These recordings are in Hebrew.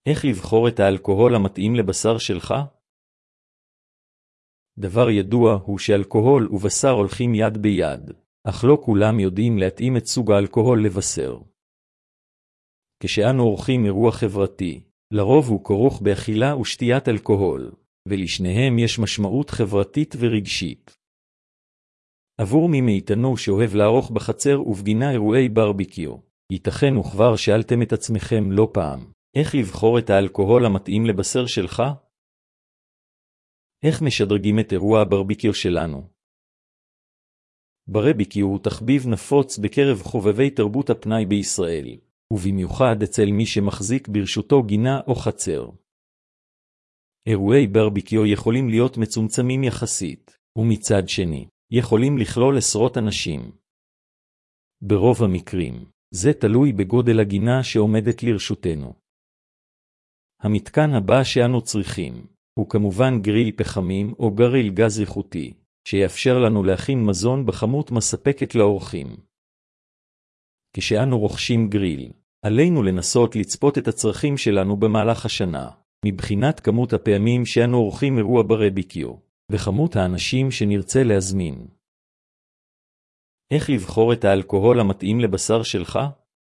איך לבחור את האלכוהול המתאים לבשר שלך? דבר ידוע הוא שאלכוהול ובשר הולכים יד ביד, אך לא כולם יודעים להתאים את סוג האלכוהול לבשר. כשאנו עורכים אירוע חברתי, לרוב הוא כרוך באכילה ושתיית אלכוהול, ולשניהם יש משמעות חברתית ורגשית. עבור מי מאיתנו שאוהב לערוך בחצר ובגינה אירועי ברביקיו, ייתכן וכבר שאלתם את עצמכם לא פעם, איך לבחור את האלכוהול המתאים לבשר שלך? איך משדרגים את אירוע הברביקיו שלנו? ברביקיו הוא תחביב נפוץ בקרב חובבי תרבות הפנאי בישראל, ובמיוחד אצל מי שמחזיק ברשותו גינה או חצר. אירועי ברביקיו יכולים להיות מצומצמים יחסית, ומצד שני, יכולים לכלול עשרות אנשים. ברוב המקרים, זה תלוי בגודל הגינה שעומדת לרשותנו. המתקן הבא שאנו צריכים, הוא כמובן גריל פחמים או גריל גז איכותי, שיאפשר לנו להכין מזון בכמות מספקת לאורחים. כשאנו רוכשים גריל, עלינו לנסות לצפות את הצרכים שלנו במהלך השנה, מבחינת כמות הפעמים שאנו עורכים אירוע ברביקיו, וכמות האנשים שנרצה להזמין. איך לבחור את האלכוהול המתאים לבשר שלך?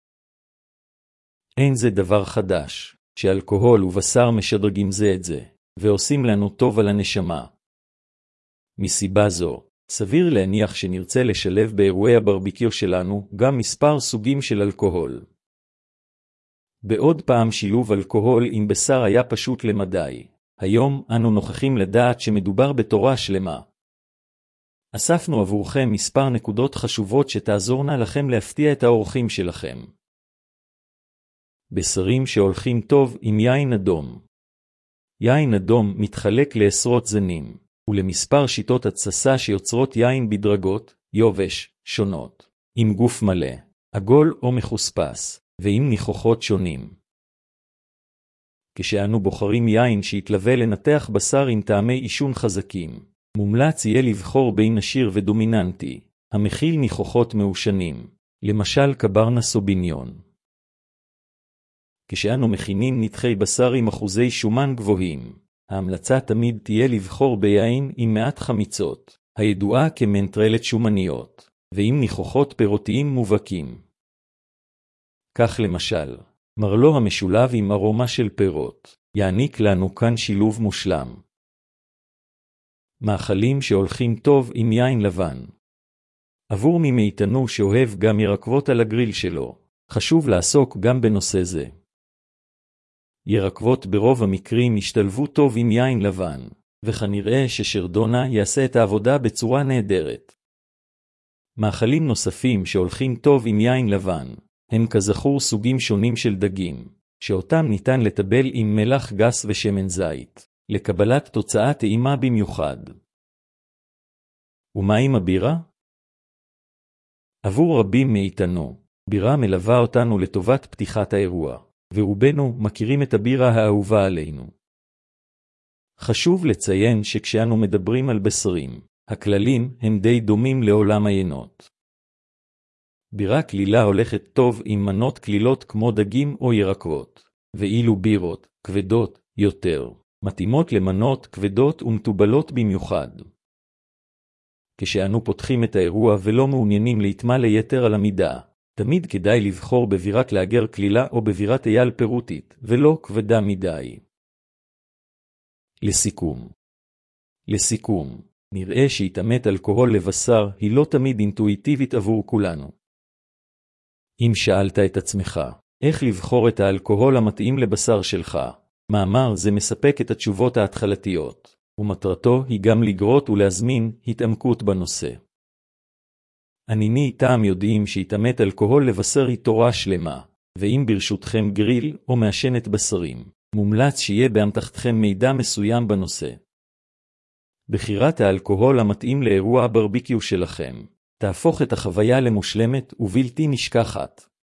אין זה דבר חדש, שאלכוהול ובשר משדרגים זה את זה, ועושים לנו טוב על הנשמה. מסיבה זו, סביר להניח שנרצה לשלב באירועי הברביקיו שלנו גם מספר סוגים של אלכוהול. בעוד פעם שילוב אלכוהול עם בשר היה פשוט למדי, היום אנו נוכחים לדעת שמדובר בתורה שלמה. אספנו עבורכם מספר נקודות חשובות שתעזורנה לכם להפתיע את האורחים שלכם. בשרים שהולכים טוב עם יין אדום. יין אדום מתחלק לעשרות זנים, ולמספר שיטות התססה שיוצרות יין בדרגות, יובש, שונות, עם גוף מלא, עגול או מחוספס, ועם ניחוחות שונים. כשאנו בוחרים יין שיתלווה לנתח בשר עם טעמי עישון חזקים, מומלץ יהיה לבחור בין עשיר ודומיננטי, המכיל ניחוחות מעושנים, למשל קברנה סוביניון. כשאנו מכינים נתחי בשר עם אחוזי שומן גבוהים, ההמלצה תמיד תהיה לבחור ביין עם מעט חמיצות, הידועה כמנטרלת שומניות, ועם ניחוחות פירותיים מובהקים. כך למשל, מרלו המשולב עם ארומה של פירות, יעניק לנו כאן שילוב מושלם. מאכלים שהולכים טוב עם יין לבן. עבור מי מאיתנו שאוהב גם ירקבות על הגריל שלו, חשוב לעסוק גם בנושא זה. ירקבות ברוב המקרים ישתלבו טוב עם יין לבן, וכנראה ששרדונה יעשה את העבודה בצורה נהדרת. מאכלים נוספים שהולכים טוב עם יין לבן, הם כזכור סוגים שונים של דגים, שאותם ניתן לטבל עם מלח גס ושמן זית, לקבלת תוצאה טעימה במיוחד. ומה עם הבירה? עבור רבים מאיתנו, בירה מלווה אותנו לטובת פתיחת האירוע, ורובנו מכירים את הבירה האהובה עלינו. חשוב לציין שכשאנו מדברים על בשרים, הכללים הם די דומים לעולם היינות. בירה כלילה הולכת טוב עם מנות כלילות כמו דגים או ירקות, ואילו בירות, כבדות, יותר, מתאימות למנות כבדות ומטובלות במיוחד. כשאנו פותחים את האירוע ולא מעוניינים להתמלא יתר על המידה, תמיד כדאי לבחור בבירת לאגר כלילה או בבירת אייל פירותית, ולא כבדה מדי. לסיכום, נראה שהתאמת אלכוהול לבשר היא לא תמיד אינטואיטיבית עבור כולנו. אם שאלת את עצמך, איך לבחור את האלכוהול המתאים לבשר שלך, מאמר זה מספק את התשובות ההתחלתיות, ומטרתו היא גם לגרות ולהזמין התעמקות בנושא. עניני איתם יודעים שהתאמת אלכוהול לבשר היא תורה שלמה, ואם ברשותכם גריל או מעשנת בשרים, מומלץ שיהיה באמתחתכם מידע מסוים בנושא. בחירת האלכוהול המתאים לאירוע הברביקיו שלכם, תהפוך את החוויה למושלמת ובלתי נשכחת.